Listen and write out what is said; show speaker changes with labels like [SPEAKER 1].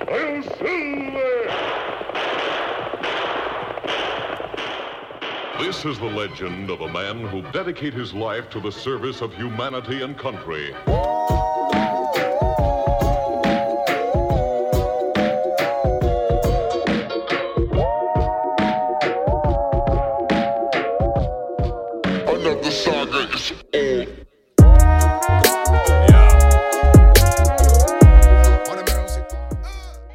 [SPEAKER 1] Hail Silver! This is the legend of a man who dedicated his life to the service of humanity and country. Another saga is old.